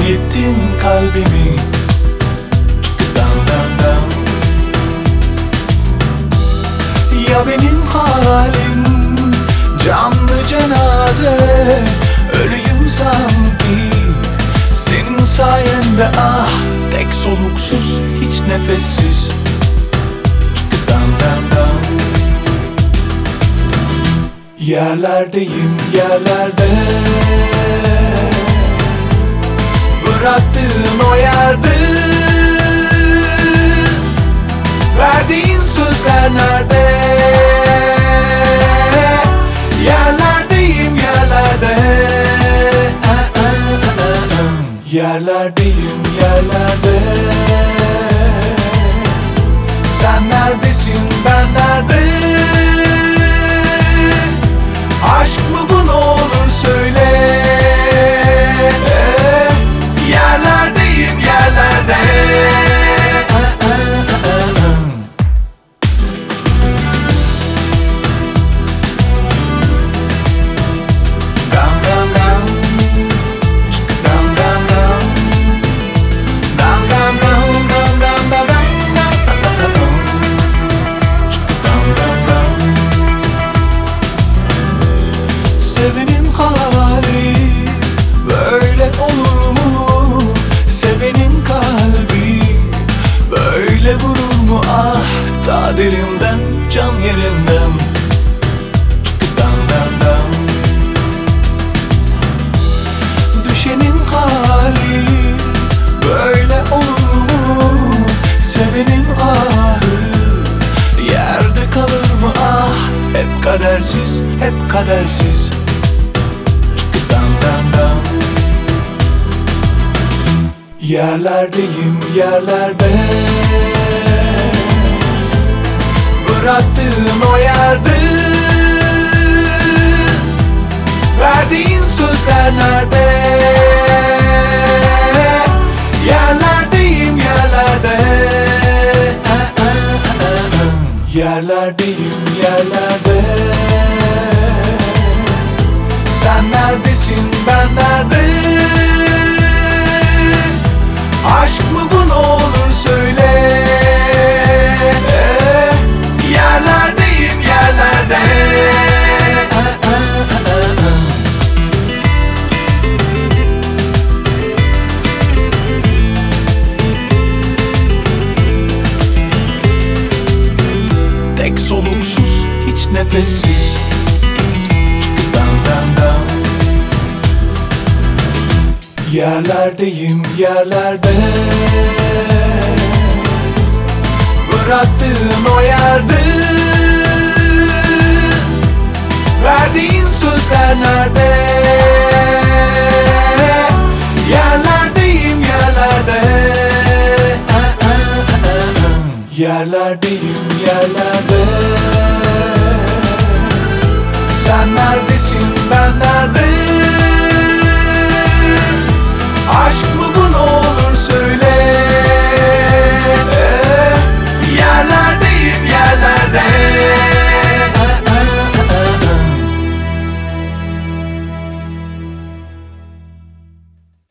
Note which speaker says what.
Speaker 1: gittin kalbimi. Dam dam dam. Ya benim halim canlı cenaze, ölüyüm sanki senin sayende. Ah, tek soluksuz, hiç nefessiz. Dam dam dam. Yerlerdeyim, yerlerde, bıraktığın o yerde. Verdiğin sözler nerede? Yerlerdeyim, yerlerde. Yerlerdeyim, yerlerde. Sen neredesin, ben nerede? Aşk mı bu, ne olur söyle. Yerlerdeyim, yerlerde. Sevenin hali böyle olur mu? Sevenin kalbi böyle vurur mu? Ah, ta derinden, can yerinden. Dam dam dam. Düşenin hali böyle olur mu? Sevenin ahı yerde kalır mı? Ah, hep kadersiz, hep kadersiz. Dam dam dam. Yerlerdeyim, yerlerde, bıraktığın o yerde. Verdiğin sözler nerede? Yerlerdeyim, yerlerde. Yerlerdeyim, yerlerde. Sen neredesin, ben nerede? Aşk mı bu, ne olur söyle. Yerlerdeyim, yerlerde. Tek soluksuz, hiç nefessiz. Dam dam dam. Yerlerdeyim, yerlerde, bıraktığın o yerde. Verdiğin sözler nerede? Yerlerdeyim, yerlerde. Yerlerdeyim, yerlerde. Sen nerede?